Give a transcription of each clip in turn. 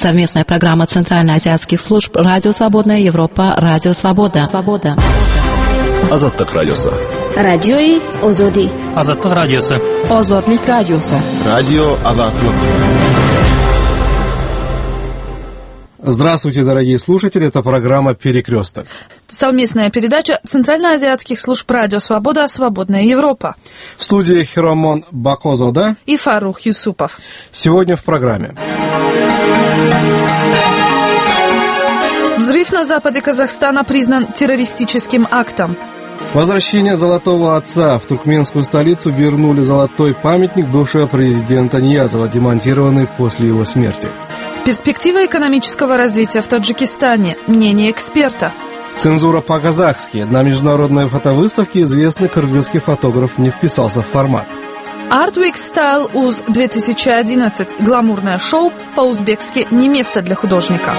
Совместная программа Центральноазиатских служб «Радио Свободная Европа», «Радио Свобода». Азаттык радиосы. Радиои Озоди. Азаттык радиосы. Озодлик радиосы. Радио Азаттык. Здравствуйте, дорогие слушатели, это программа «Перекресток». Совместная передача Центральноазиатских служб «Радио Свобода», «Свободная Европа». В студии Хиромон Бакозода и Фарух Юсупов. Сегодня в программе. Взрыв на западе Казахстана признан террористическим актом. Возвращение Золотого Отца. В туркменскую столицу вернули золотой памятник бывшего президента Ниязова, демонтированный после его смерти. Перспектива экономического развития в Таджикистане. Мнение эксперта. Цензура по-казахски. На международной фотовыставке известный кыргызский фотограф не вписался в формат. Art Week Style УЗ 2011. Гламурное шоу по-узбекски «Не место для художника».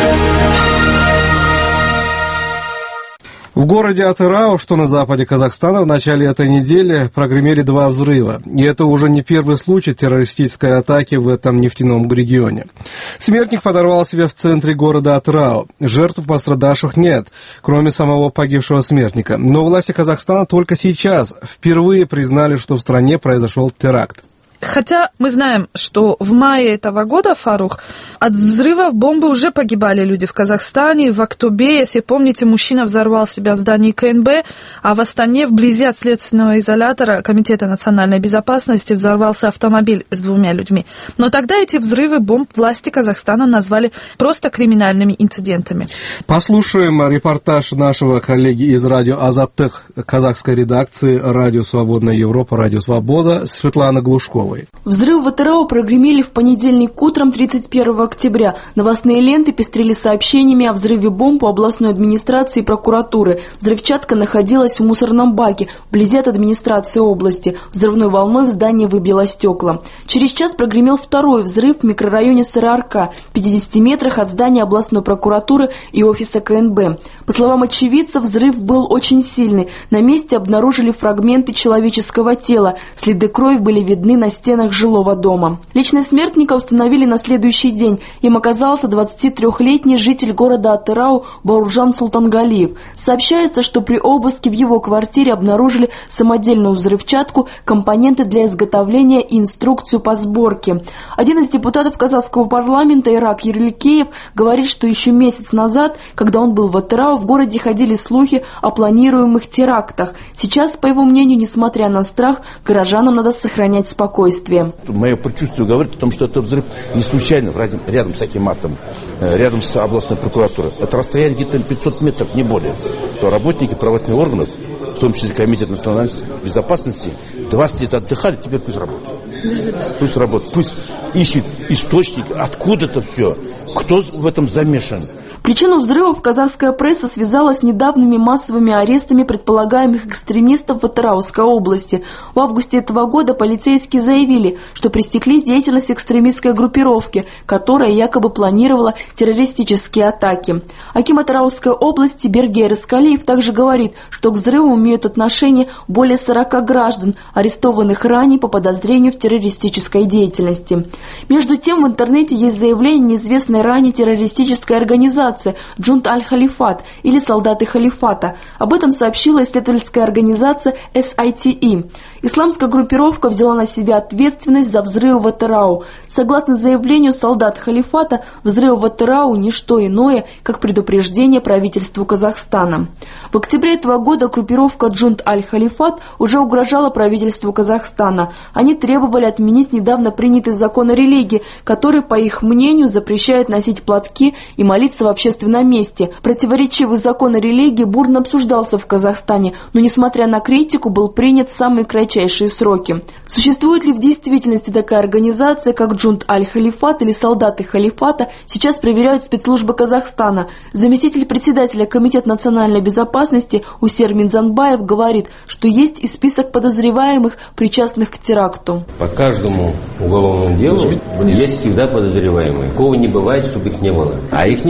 В городе Атырау, что на западе Казахстана, в начале этой недели прогремели 2 взрыва. И это уже не первый случай террористической атаки в этом нефтяном регионе. Смертник подорвал себя в центре города Атырау. Жертв пострадавших нет, кроме самого погибшего смертника. Но власти Казахстана только сейчас впервые признали, что в стране произошел теракт. Хотя мы знаем, что в мае этого года, Фарух, от взрывов бомбы уже погибали люди в Казахстане. В Актобе, если помните, мужчина взорвал себя в здании КНБ, а в Астане, вблизи от следственного изолятора Комитета национальной безопасности, взорвался автомобиль с 2 людьми. Но тогда эти взрывы бомб власти Казахстана назвали просто криминальными инцидентами. Послушаем репортаж нашего коллеги из радио Азаттык, казахской редакции «Радио Свободная Европа», «Радио Свобода» Светланы Глушковой. Взрывы в Атырау прогремели в понедельник утром 31 октября. Новостные ленты пестрили сообщениями о взрыве бомб у областной администрации и прокуратуры. Взрывчатка находилась в мусорном баке, вблизи от администрации области. Взрывной волной в здание выбило стекла. Через час прогремел второй взрыв в микрорайоне Сарыарка, в 50 метрах от здания областной прокуратуры и офиса КНБ. По словам очевидцев, взрыв был очень сильный. На месте обнаружили фрагменты человеческого тела. Следы крови были видны на стенах жилого дома. Личность смертника установили на следующий день. Им оказался 23-летний житель города Атырау Бауржан Султангалиев. Сообщается, что при обыске в его квартире обнаружили самодельную взрывчатку, компоненты для изготовления и инструкцию по сборке. Один из депутатов казахского парламента Ирак Ерликеев говорит, что еще месяц назад, когда он был в Атырау, в городе ходили слухи о планируемых терактах. Сейчас, по его мнению, несмотря на страх, горожанам надо сохранять спокойствие. Мое предчувствие говорит о том, что это взрыв не случайно рядом с этим атом, рядом с областной прокуратурой. Это расстояние где-то 500 метров, не более. То работники правоохранительных органов, в том числе Комитет национальной безопасности, 20 лет отдыхали, теперь пусть работают. Пусть работают, пусть ищут источник, откуда это все, кто в этом замешан. Причину взрывов казахская пресса связала с недавними массовыми арестами предполагаемых экстремистов в Атырауской области. В августе этого года полицейские заявили, что пресекли деятельность экстремистской группировки, которая якобы планировала террористические атаки. Аким Атырауской области Бергей Раскалиев также говорит, что к взрывам имеют отношение более 40 граждан, арестованных ранее по подозрению в террористической деятельности. Между тем, в интернете есть заявление неизвестной ранее террористической организации Джунт Аль-Халифат или солдаты халифата. Об этом сообщила исследовательская организация SITE. Исламская группировка взяла на себя ответственность за взрывы в Атырау. Согласно заявлению солдат халифата, взрывы в Атырау не что иное, как предупреждение правительству Казахстана. В октябре этого года группировка Джунт Аль-Халифат уже угрожала правительству Казахстана. Они требовали отменить недавно принятый закон о религии, который, по их мнению, запрещает носить платки и молиться в общественном месте. Противоречивый закон о религии бурно обсуждался в Казахстане, но, несмотря на критику, был принят в самые кратчайшие сроки. Существует ли в действительности такая организация, как Джунт Аль-Халифат или солдаты халифата, сейчас проверяют спецслужбы Казахстана. Заместитель председателя Комитета национальной безопасности Усер Минзанбаев говорит, что есть и список подозреваемых, причастных к теракту. По каждому уголовному делу есть всегда подозреваемые. Такого не бывает, чтобы их не было. А их нельзя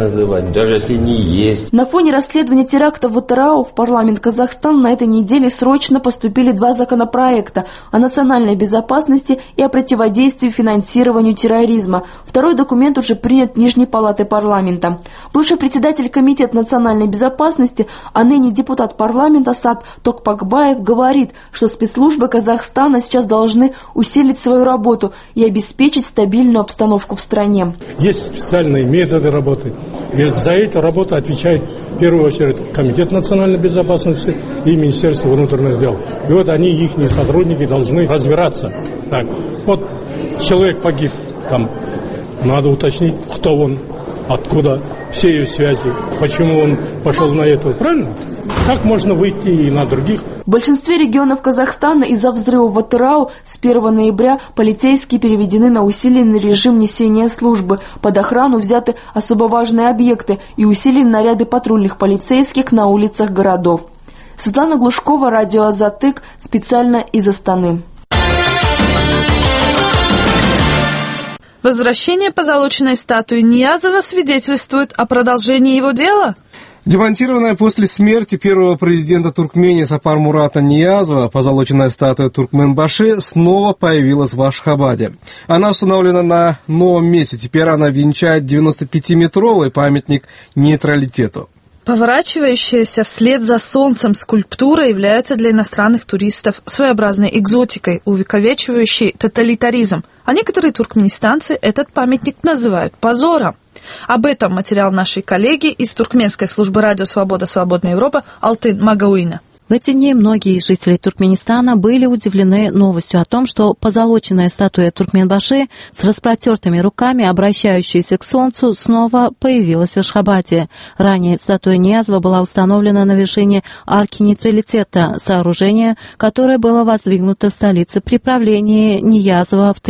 называть, даже если не есть. На фоне расследования теракта в Атырау в парламент Казахстана на этой неделе срочно поступили два законопроекта о национальной безопасности и о противодействии финансированию терроризма. Второй документ уже принят Нижней палатой парламента. Бывший председатель Комитета национальной безопасности, а ныне депутат парламента Сад Токпакбаев говорит, что спецслужбы Казахстана сейчас должны усилить свою работу и обеспечить стабильную обстановку в стране. Есть специальные методы работы. И за эту работу отвечает в первую очередь Комитет национальной безопасности и Министерство внутренних дел. И вот они, их сотрудники, должны разбираться. Так, вот человек погиб, там надо уточнить, кто он, откуда, все ее связи, почему он пошел на это. Правильно? Как можно выйти и на других? В большинстве регионов Казахстана из-за взрыва в Атырау с 1 ноября полицейские переведены на усиленный режим несения службы. Под охрану взяты особо важные объекты и усилены наряды патрульных полицейских на улицах городов. Светлана Глушкова, радио Азатык, специально из Астаны. Возвращение позолоченной статуи Ниязова свидетельствует о продолжении его дела? Демонтированная после смерти первого президента Туркмении Сапармурата Ниязова позолоченная статуя Туркменбаши снова появилась в Ашхабаде. Она установлена на новом месте. Теперь она венчает 95-метровый памятник нейтралитету. Поворачивающаяся вслед за солнцем скульптура является для иностранных туристов своеобразной экзотикой, увековечивающей тоталитаризм. А некоторые туркменистанцы этот памятник называют позором. Об этом материал нашей коллеги из туркменской службы радио «Свобода. Свободная Европа» Алтын Магауина. В эти дни многие жители Туркменистана были удивлены новостью о том, что позолоченная статуя Туркменбаши с распротертыми руками, обращающаяся к солнцу, снова появилась в Ашхабаде. Ранее статуя Ниязова была установлена на вершине арки нейтралитета, сооружение, которое было воздвигнуто в столице при правлении Ниязова в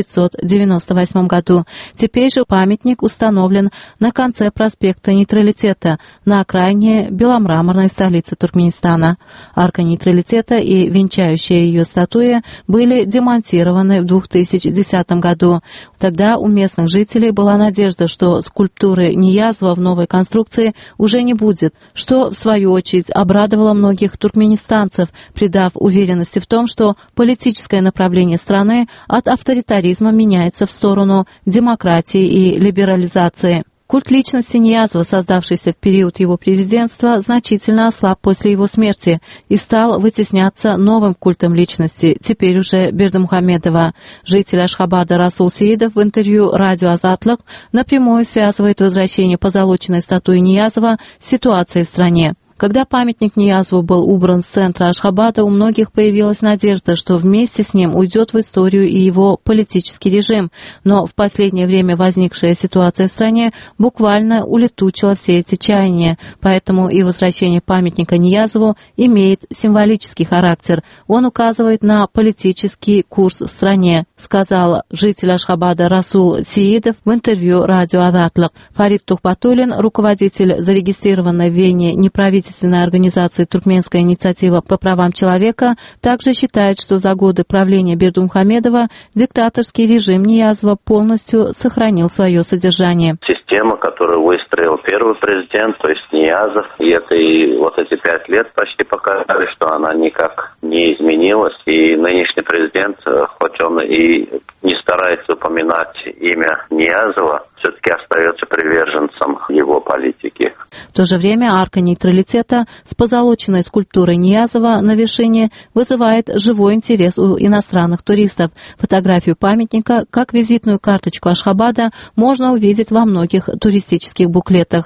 1998 году. Теперь же памятник установлен на конце проспекта Нейтралитета, на окраине беломраморной столицы Туркменистана. Арка нейтралитета и венчающая ее статуя были демонтированы в 2010 году. Тогда у местных жителей была надежда, что скульптуры Ниязова в новой конструкции уже не будет, что, в свою очередь, обрадовало многих туркменистанцев, придав уверенности в том, что политическое направление страны от авторитаризма меняется в сторону демократии и либерализации. Культ личности Ниязова, создавшийся в период его президентства, значительно ослаб после его смерти и стал вытесняться новым культом личности, теперь уже Бердымухамедова. Житель Ашхабада Расул Сеидов в интервью радио «Азатлык» напрямую связывает возвращение позолоченной статуи Ниязова с ситуацией в стране. Когда памятник Ниязову был убран с центра Ашхабада, у многих появилась надежда, что вместе с ним уйдет в историю и его политический режим. Но в последнее время возникшая ситуация в стране буквально улетучила все эти чаяния. Поэтому и возвращение памятника Ниязову имеет символический характер. Он указывает на политический курс в стране, сказал житель Ашхабада Расул Сеидов в интервью радио «Азатлык». Фарид Тухбатуллин, руководитель зарегистрированной в Вене неправительственной организации «Туркменская инициатива по правам человека», также считает, что за годы правления Бердымухамедова диктаторский режим Ниязова полностью сохранил свое содержание. Система, которую выстроил первый президент, то есть Ниязов, и это и вот эти 5 лет почти показали, что она никак не изменилась, и нынешний президент, хоть он и не старается упоминать имя Ниязова, все-таки остается приверженцем его политики. В то же время арка нейтралитета с позолоченной скульптурой Ниязова на вершине вызывает живой интерес у иностранных туристов. Фотографию памятника, как визитную карточку Ашхабада, можно увидеть во многих туристических буклетах.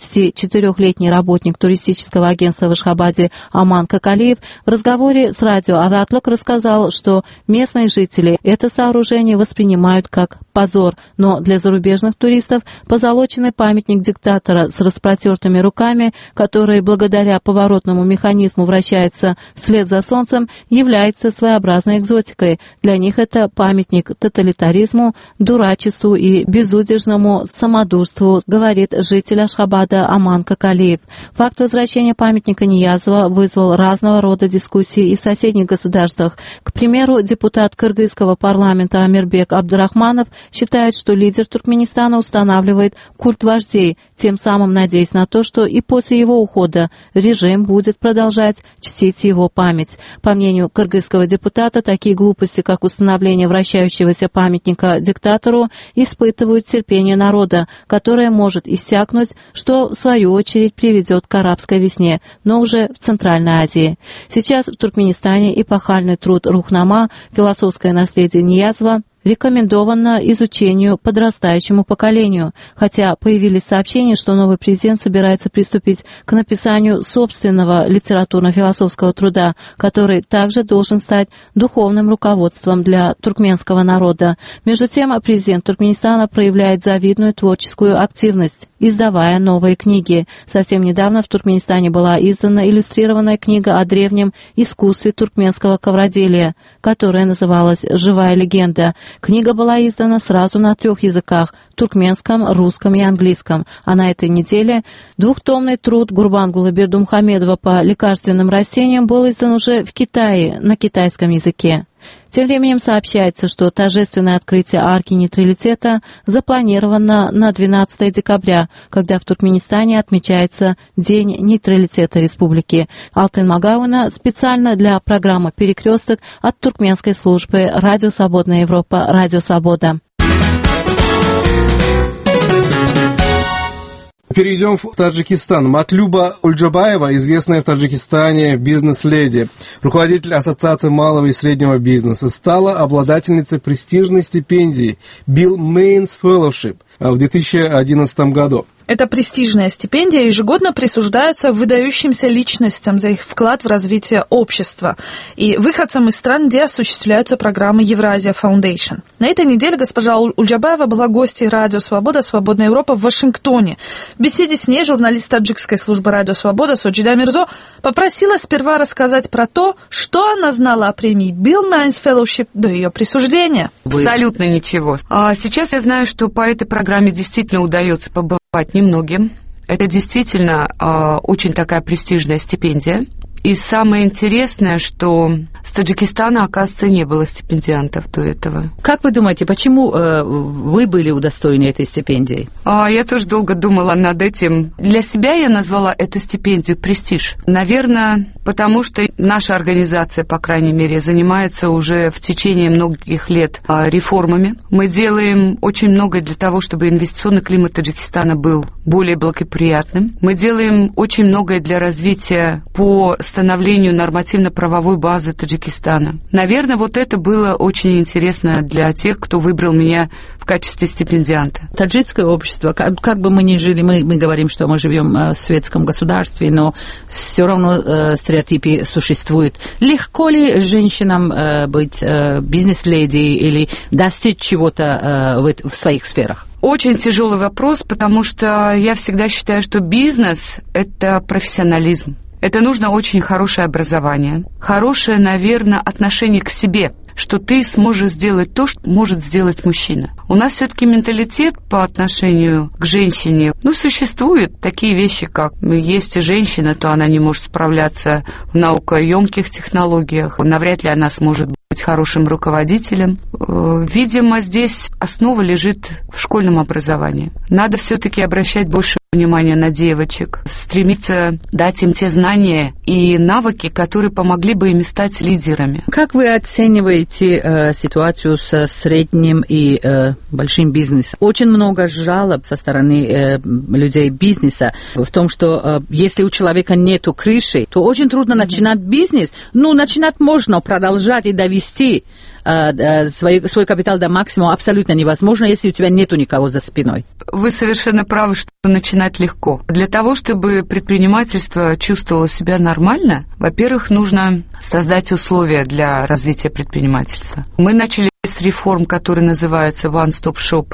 34-летний работник туристического агентства в Ашхабаде Аман Какалиев в разговоре с радио «Азатлык» рассказал, что местные жители это сооружение воспринимают как позор, но для зарубежных туристов позолоченный памятник диктатора с распротертыми руками, который благодаря поворотному механизму вращается вслед за солнцем, является своеобразной экзотикой. Для них это памятник тоталитаризму, дурачеству и безудержному самодурству, говорит житель Ашхабада Аман Какалиев. Факт возвращения памятника Ниязова вызвал разного рода дискуссии и в соседних государствах. К примеру, депутат кыргызского парламента Амирбек Абдурахманов считает, что лидер Туркменистана устанавливает культ вождей, тем самым надеясь на то, что и после его ухода режим будет продолжать чтить его память. По мнению кыргызского депутата, такие глупости, как установление вращающегося памятника диктатору, испытывают терпение народа, которое может иссякнуть, что в свою очередь приведет к арабской весне, но уже в Центральной Азии. Сейчас в Туркменистане эпохальный труд Рухнама, философское наследие Ниязова, рекомендовано изучению подрастающему поколению, хотя появились сообщения, что новый президент собирается приступить к написанию собственного литературно-философского труда, который также должен стать духовным руководством для туркменского народа. Между тем, президент Туркменистана проявляет завидную творческую активность, издавая новые книги. Совсем недавно в Туркменистане была издана иллюстрированная книга о древнем искусстве туркменского ковроделия, которая называлась «Живая легенда». Книга была издана сразу на 3 языках – туркменском, русском и английском. А на этой неделе двухтомный труд Гурбангулы Бердумухамедова по лекарственным растениям был издан уже в Китае на китайском языке. Тем временем сообщается, что торжественное открытие арки нейтралитета запланировано на 12 декабря, когда в Туркменистане отмечается День нейтралитета республики. Алтын Магауна специально для программы «Перекресток» от туркменской службы «Радио Свободная Европа», «Радио Свобода». Перейдем в Таджикистан. Матлюба Ульджабаева, известная в Таджикистане бизнес-леди, руководитель Ассоциации малого и среднего бизнеса, стала обладательницей престижной стипендии Bill Mains Fellowship в 2011 году. Эта престижная стипендия ежегодно присуждается выдающимся личностям за их вклад в развитие общества и выходцам из стран, где осуществляются программы Евразия Foundation. На этой неделе госпожа Ульджабаева была гостьей Радио Свобода, Свободная Европа в Вашингтоне. В беседе с ней журналист таджикской службы Радио Свобода Соджида Мирзо попросила сперва рассказать про то, что она знала о премии Bill Mains Fellowship до ее присуждения. Абсолютно ничего. Сейчас я знаю, что по этой программе действительно удается побывать немногим. Это действительно очень такая престижная стипендия. И самое интересное, что с Таджикистана, оказывается, не было стипендиантов до этого. Как вы думаете, почему вы были удостоены этой стипендии? Я тоже долго думала над этим. Для себя я назвала эту стипендию «Престиж». Наверное, потому что наша организация, по крайней мере, занимается уже в течение многих лет реформами. Мы делаем очень многое для того, чтобы инвестиционный климат Таджикистана был более благоприятным. Мы делаем очень многое для развития по становлению нормативно-правовой базы Таджикистана. Наверное, вот это было очень интересно для тех, кто выбрал меня в качестве стипендианта. Таджикское общество, как бы мы ни жили, мы говорим, что мы живем в светском государстве, но все равно стереотипы существуют. Легко ли женщинам быть бизнес-леди или достичь чего-то в своих сферах? Очень тяжелый вопрос, потому что я всегда считаю, что бизнес – это профессионализм. Это нужно очень хорошее образование, хорошее, наверное, отношение к себе, что ты сможешь сделать то, что может сделать мужчина. У нас все-таки менталитет по отношению к женщине, существуют такие вещи, как есть женщина, то она не может справляться в наукоемких технологиях, навряд ли она сможет быть хорошим руководителем. Видимо, здесь основа лежит в школьном образовании. Надо все-таки обращать больше внимания на девочек, стремиться дать им те знания и навыки, которые помогли бы им стать лидерами. Как вы оцениваете ситуацию со средним и большим бизнесом? Очень много жалоб со стороны людей бизнеса в том, что если у человека нету крыши, то очень трудно начинать бизнес. Начинать можно, продолжать и довести свой капитал до максимума абсолютно невозможно, если у тебя нету никого за спиной. Вы совершенно правы, что начинать легко. Для того, чтобы предпринимательство чувствовало себя нормально, во-первых, нужно создать условия для развития предпринимательства. Мы начали с реформ, которые называются One Stop Shop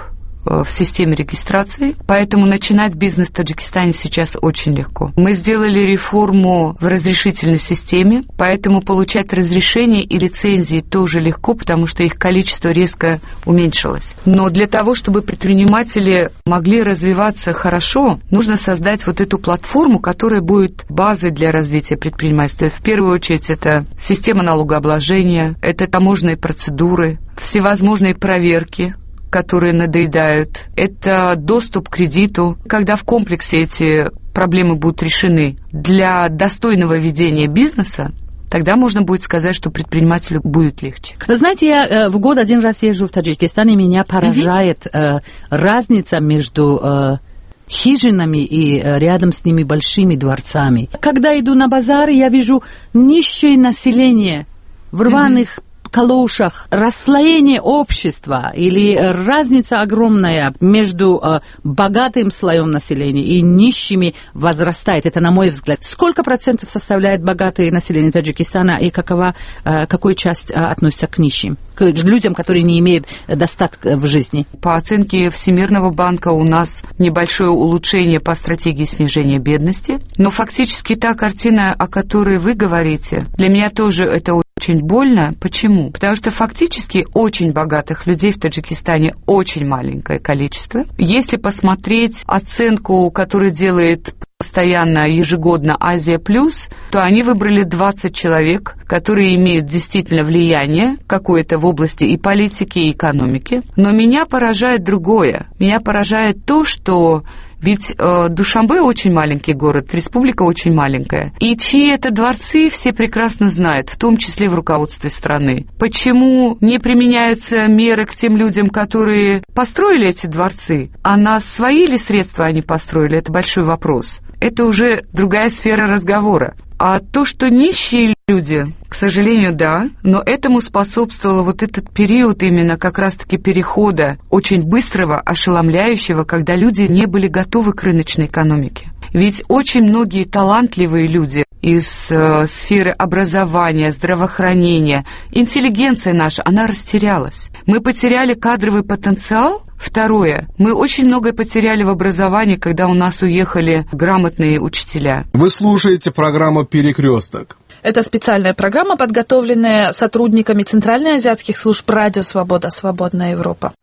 в системе регистрации, поэтому начинать бизнес в Таджикистане сейчас очень легко. Мы сделали реформу в разрешительной системе, поэтому получать разрешения и лицензии тоже легко, потому что их количество резко уменьшилось. Но для того, чтобы предприниматели могли развиваться хорошо, нужно создать вот эту платформу, которая будет базой для развития предпринимательства. В первую очередь это система налогообложения, это таможенные процедуры, всевозможные проверки, которые надоедают, это доступ к кредиту. Когда в комплексе эти проблемы будут решены для достойного ведения бизнеса, тогда можно будет сказать, что предпринимателю будет легче. Вы знаете, я в год один раз езжу в Таджикистан, и меня поражает разница между хижинами и рядом с ними большими дворцами. Когда иду на базар, я вижу нищее население в рваных калошах, расслоение общества или разница огромная между богатым слоем населения и нищими возрастает. Это на мой взгляд. Сколько процентов составляет богатое население Таджикистана и какую часть относится к нищим? К людям, которые не имеют достатка в жизни? По оценке Всемирного банка у нас небольшое улучшение по стратегии снижения бедности, но фактически та картина, о которой вы говорите, для меня тоже это очень больно. Почему? Потому что фактически очень богатых людей в Таджикистане очень маленькое количество. Если посмотреть оценку, которую делает постоянно, ежегодно Азия Плюс, то они выбрали 20 человек, которые имеют действительно влияние какое-то в области и политики, и экономики. Но меня поражает другое. Меня поражает то, что ведь Душанбе очень маленький город, республика очень маленькая. И чьи это дворцы, все прекрасно знают, в том числе в руководстве страны. Почему не применяются меры к тем людям, которые построили эти дворцы? А на свои ли средства они построили? Это большой вопрос. Это уже другая сфера разговора. А то, что нищие люди, к сожалению, да, но этому способствовал вот этот период именно как раз-таки перехода очень быстрого, ошеломляющего, когда люди не были готовы к рыночной экономике. Ведь очень многие талантливые люди из сферы образования, здравоохранения, интеллигенция наша, она растерялась. Мы потеряли кадровый потенциал. Второе, мы очень многое потеряли в образовании, когда у нас уехали грамотные учителя. Вы слушаете программу «Перекресток». Это специальная программа, подготовленная сотрудниками Центральноазиатских служб «Радио Свобода», «Свободная Европа».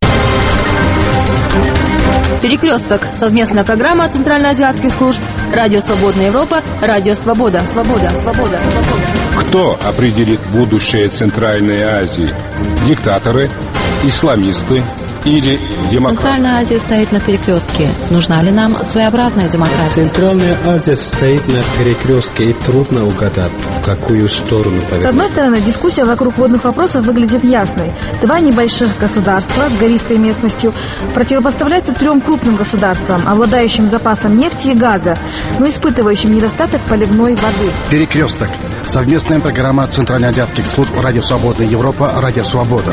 «Перекресток» — совместная программа Центральноазиатских служб «Радио Свободная Европа», «Радио Свобода», «Свобода», «Свобода», «Свобода». Кто определит будущее Центральной Азии? Диктаторы, исламисты или демократы? Центральная Азия стоит на перекрестке. Нужна ли нам своеобразная демократия? Центральная Азия стоит на перекрестке, и трудно угадать, в какую сторону повернуть. С одной стороны, дискуссия вокруг водных вопросов выглядит ясной. Два небольших государства с гористой местностью противопоставляются трем крупным государствам, обладающим запасом нефти и газа, но испытывающим недостаток поливной воды. Перекресток. Совместная программа Центральноазиатских служб «Радио Свободная Европа», «Радио Свобода».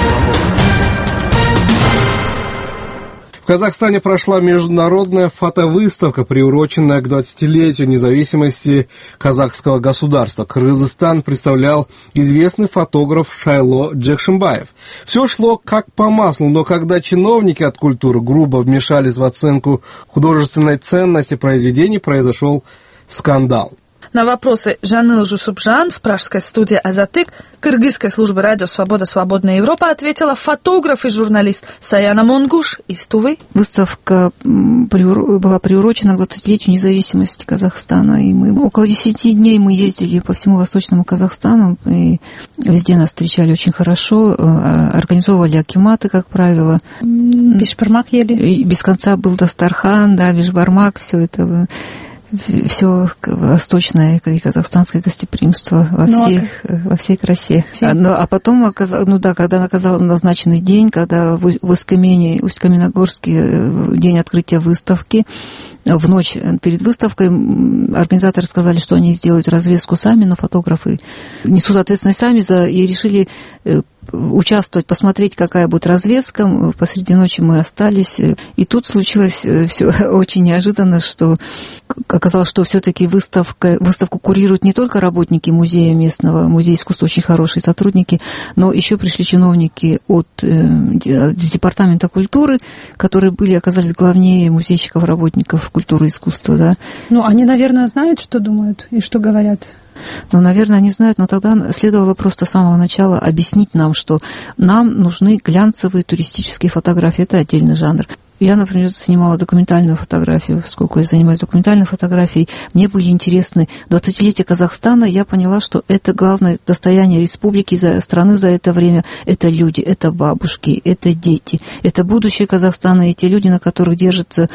В Казахстане прошла международная фотовыставка, приуроченная к 20-летию независимости казахского государства. Кыргызстан представлял известный фотограф Шайло Джекшимбаев. Все шло как по маслу, но когда чиновники от культуры грубо вмешались в оценку художественной ценности произведений, произошел скандал. На вопросы Жаныл Жусупжан в пражской студии «Азатык» кыргызской службы «Радио Свобода», «Свободная Европа» ответила фотограф и журналист Саяна Монгуш из Тувы. Выставка была приурочена к 20-летию независимости Казахстана. И мы около 10 дней мы ездили по всему Восточному Казахстану. И везде нас встречали очень хорошо. Организовывали акиматы, как правило. Бишбармак ели. И без конца был Дастархан, да, бишбармак, все это... Все восточное и казахстанское гостеприимство во всей красе. А потом, когда оказался назначенный день, когда в Усть-Каменогорске день открытия выставки, в ночь перед выставкой организаторы сказали, что они сделают развеску сами, но фотографы несут ответственность сами и решили участвовать, посмотреть, какая будет развеска. Посреди ночи мы остались. И тут случилось все очень неожиданно, что оказалось, что все-таки выставку курируют не только работники музея местного, музея искусства очень хорошие сотрудники, но еще пришли чиновники от департамента культуры, которые оказались главнее музейщиков, работников культуры и искусства. Да. Ну, они, наверное, знают, что думают и что говорят. Ну, наверное, они знают, но тогда следовало просто с самого начала объяснить нам, что нам нужны глянцевые туристические фотографии. Это отдельный жанр. Я, например, снимала документальную фотографию, поскольку я занимаюсь документальной фотографией. Мне были интересны 20-летие Казахстана. Я поняла, что это главное достояние республики, страны за это время. Это люди, это бабушки, это дети, это будущее Казахстана, и те люди, на которых держится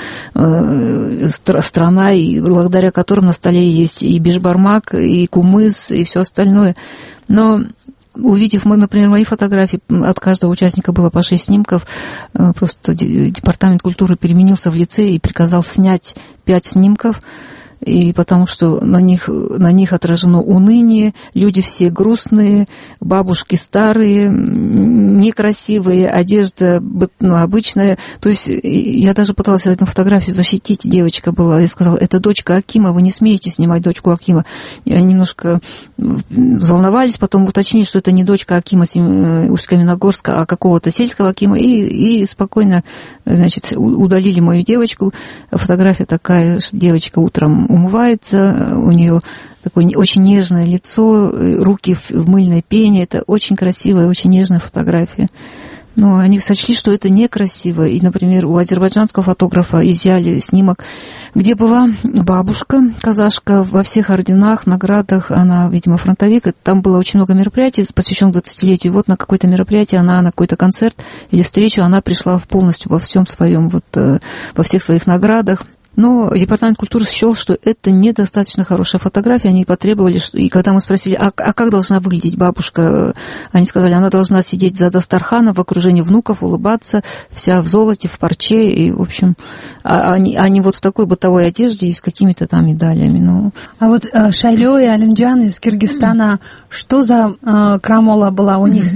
страна, и благодаря которым на столе есть и бешбармак, и кумыс, и все остальное. Но увидев, например, мои фотографии, от каждого участника было по 6 снимков, просто департамент культуры переменился в лице и приказал снять 5 снимков, и потому что на них отражено уныние, люди все грустные, бабушки старые, некрасивые, одежда обычная. То есть я даже пыталась эту фотографию защитить, девочка была, я сказала, это дочка Акима, вы не смеете снимать дочку Акима. И они немножко взволновались, потом уточнили, что это не дочка Акима Усть-Каменогорска, а какого-то сельского Акима, и спокойно, значит, удалили мою девочку. Фотография такая, девочка утром умывается, у нее такое очень нежное лицо, руки в мыльной пене. Это очень красивая, очень нежная фотография. Но они сочли, что это некрасиво. И, например, у азербайджанского фотографа изъяли снимок, где была бабушка, казашка, во всех орденах, наградах. Она, видимо, фронтовик. Там было очень много мероприятий, посвященных 20-летию. Вот на какое-то мероприятие, на какой-то концерт или встречу она пришла полностью во всем своем, во всех своих наградах. Но департамент культуры счел, что это недостаточно хорошая фотография. Они потребовали, и когда мы спросили, а как должна выглядеть бабушка, они сказали, она должна сидеть за дастарханом в окружении внуков, улыбаться, вся в золоте, в парче, и, в общем, они вот в такой бытовой одежде и с какими-то там медалями. Ну. А вот Шайло и Алимджан из Киргизстана, что за крамола была у них?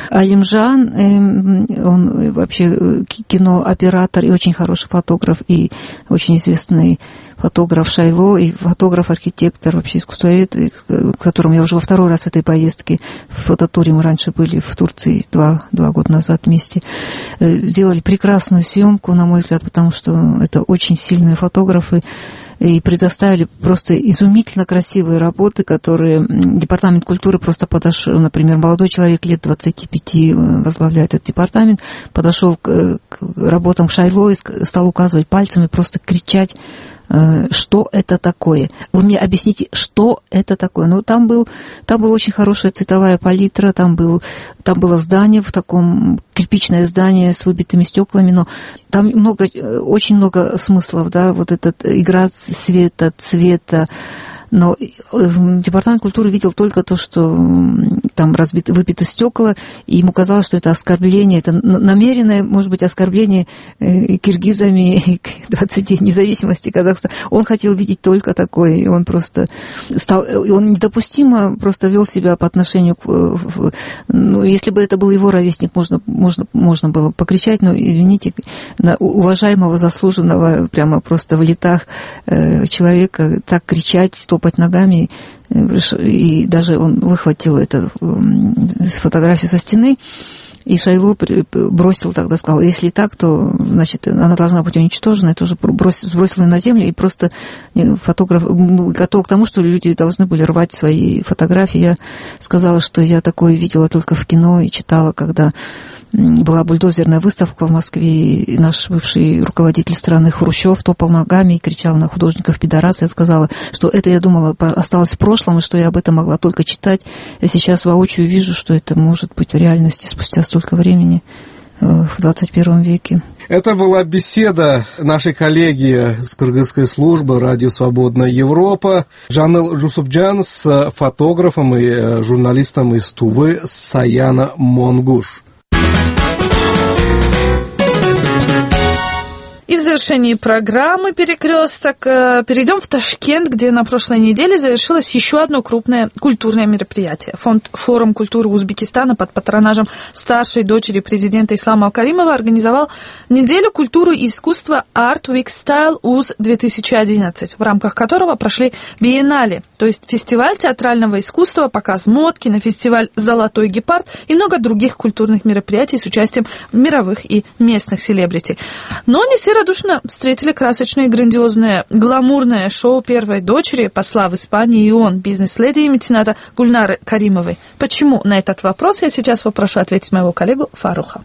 Алимжан, он вообще кинооператор и очень хороший фотограф, и очень известный фотограф Шайло, и фотограф-архитектор, вообще искусствовед, к которому я уже во второй раз в этой поездке в фототуре, мы раньше были в Турции 2 года назад вместе, сделали прекрасную съемку, на мой взгляд, потому что это очень сильные фотографы, и предоставили просто изумительно красивые работы, которые департамент культуры просто подошел, например, молодой человек лет 25 возглавляет этот департамент, подошел к работам Шайло и стал указывать пальцем и просто кричать, что это такое. Вы мне объясните, что это такое. Ну, там была очень хорошая цветовая палитра, там было здание, в таком кирпичное здание с выбитыми стеклами, но там очень много смыслов, да, вот эта игра света, цвета. Но департамент культуры видел только то, что там выбиты стекла, и ему казалось, что это оскорбление, это намеренное, может быть, оскорбление киргизами 20 дней независимости Казахстана. Он хотел видеть только такое, и он просто он недопустимо просто вел себя по отношению к... Ну, если бы это был его ровесник, можно было покричать, но, извините, на уважаемого, заслуженного, прямо просто в летах человека так кричать, топать ногами, и даже он выхватил эту фотографию со стены, и Шайло бросил тогда, сказал, если так, то, значит, она должна быть уничтожена, и тоже сбросил ее на землю, и просто фотограф готов к тому, что люди должны были рвать свои фотографии. Я сказала, что я такое видела только в кино и читала, когда была бульдозерная выставка в Москве, и наш бывший руководитель страны Хрущев топал ногами и кричал на художников пидорасы. Я сказала, что это, я думала, осталось в прошлом, и что я об этом могла только читать. Я сейчас воочию вижу, что это может быть в реальности спустя столько времени в 21 веке. Это была беседа нашей коллеги с кыргызской службы «Радио Свободная Европа» Жанел Жусупджан с фотографом и журналистом из Тувы Саяна Монгуш. И в завершении программы «Перекресток» перейдем в Ташкент, где на прошлой неделе завершилось еще одно крупное культурное мероприятие. Фонд «Форум культуры Узбекистана» под патронажем старшей дочери президента Ислама Каримова организовал неделю культуры и искусства Art Week Style УЗ 2011, в рамках которого прошли биеннале, то есть фестиваль театрального искусства, показ мод, кинофестиваль «Золотой гепард» и много других культурных мероприятий с участием мировых и местных селебрити. Но не все радушно встретили красочное и грандиозное гламурное шоу первой дочери посла в Испании ООН, бизнес-леди и мецената Гульнары Каримовой. Почему? На этот вопрос я сейчас попрошу ответить моего коллегу Фаруха.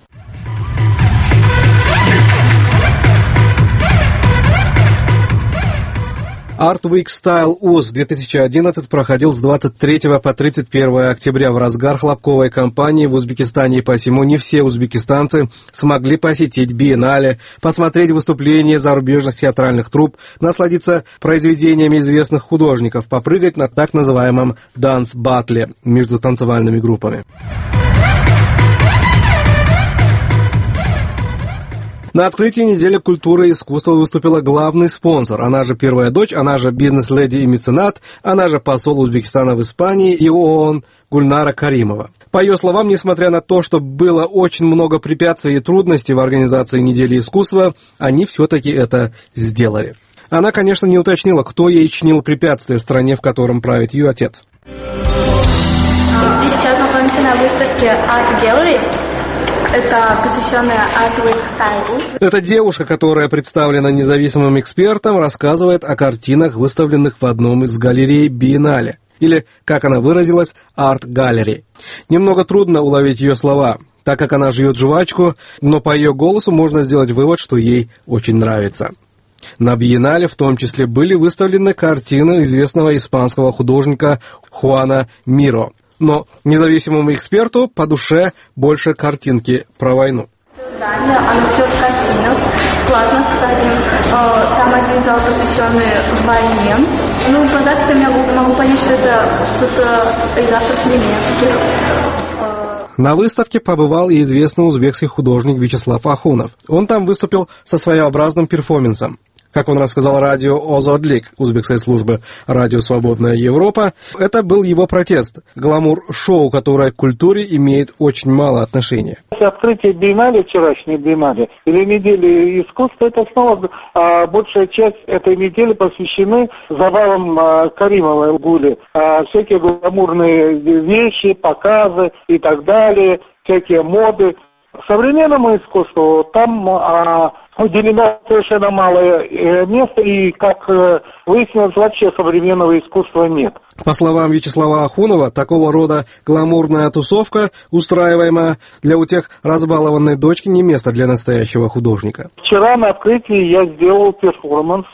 Art Week Style УЗ 2011 проходил с 23 по 31 октября в разгар хлопковой кампании в Узбекистане, и посему не все узбекистанцы смогли посетить биеннале, посмотреть выступления зарубежных театральных труп, насладиться произведениями известных художников, попрыгать на так называемом данс-баттле между танцевальными группами. На открытии недели культуры и искусства выступила главный спонсор, она же первая дочь, она же бизнес-леди и меценат, она же посол Узбекистана в Испании и ООН Гульнара Каримова. По ее словам, несмотря на то, что было очень много препятствий и трудностей в организации недели искусства, они все-таки это сделали. Она, конечно, не уточнила, кто ей чинил препятствия в стране, в котором правит ее отец. Мы сейчас находимся на выставке Art Gallery. Это посвященная Art Week Style. Эта девушка, которая представлена независимым экспертом, рассказывает о картинах, выставленных в одном из галерей биеннале, или, как она выразилась, арт-галерей. Немного трудно уловить ее слова, так как она жует жвачку, но по ее голосу можно сделать вывод, что ей очень нравится. На биеннале в том числе были выставлены картины известного испанского художника Хуана Миро. Но независимому эксперту по душе больше картинки про войну. Здание, оно все в картинах. Классно, кстати. Там один зал, посвященный войне. Ну, по записям я могу понять, что это что-то из авторов немецких. На выставке побывал и известный узбекский художник Вячеслав Ахунов. Он там выступил со своеобразным перформансом. Как он рассказал радио «Озодлик» узбекской службы «Радио Свободная Европа», это был его протест, гламур-шоу, которое к культуре имеет очень мало отношения. Открытие биеннале, вчерашней биеннале, или недели искусства, это снова большая часть этой недели посвящены забавам Каримовой Гули. Всякие гламурные вещи, показы и так далее, всякие моды. Современному искусству там уделено совершенно малое место, и, как выяснилось, вообще современного искусства нет. По словам Вячеслава Ахунова, такого рода гламурная тусовка, устраиваемая для утех разбалованной дочки, не место для настоящего художника. Вчера на открытии я сделал перформанс.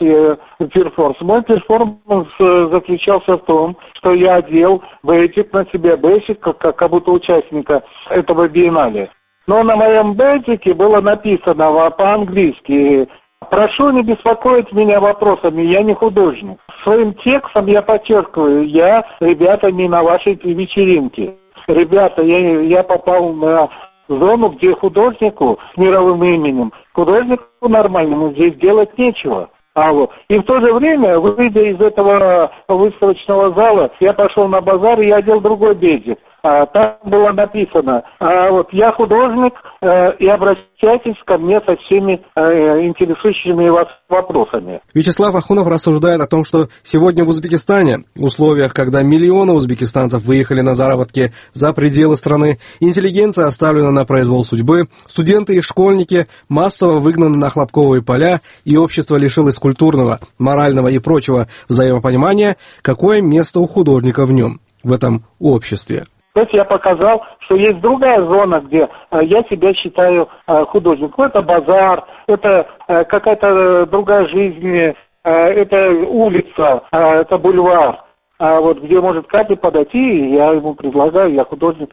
Мой перформанс заключался в том, что я одел бейджик на себя, бейджик, как будто участника этого биеннале. Но на моем бейджике было написано по-английски: «Прошу не беспокоить меня вопросами, я не художник». Своим текстом я подчеркиваю: я, ребята, не на вашей вечеринке. Ребята, я попал на зону, где художнику с мировым именем, художнику нормальному здесь делать нечего. И в то же время, выйдя из этого выставочного зала, я пошел на базар и одел другой бейджик. Там было написано: я художник, и обращайтесь ко мне со всеми интересующими вас вопросами. Вячеслав Ахунов рассуждает о том, что сегодня в Узбекистане, в условиях, когда миллионы узбекистанцев выехали на заработки за пределы страны, интеллигенция оставлена на произвол судьбы, студенты и школьники массово выгнаны на хлопковые поля, и общество лишилось культурного, морального и прочего взаимопонимания, какое место у художника в нем, в этом обществе. То есть я показал, что есть другая зона, где я себя считаю художником. Это базар, это какая-то другая жизнь, это улица, это бульвар. Где может каждый подойти, и я ему предлагаю, я художник,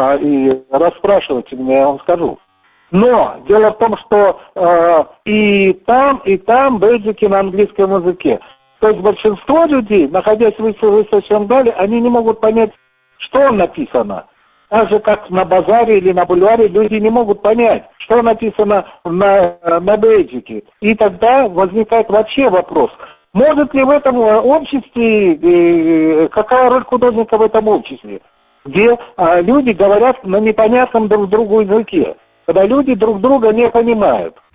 и расспрашивайте меня, я вам скажу. Но дело в том, что и там бейджики на английском языке. То есть большинство людей, находясь в выставочном зале, они не могут понять, что написано. Так же, как на базаре или на бульваре, люди не могут понять, что написано на бейджике. И тогда возникает вообще вопрос, может ли в этом обществе, какая роль художника в этом обществе, где люди говорят на непонятном друг другу языке, когда люди друг друга не понимают.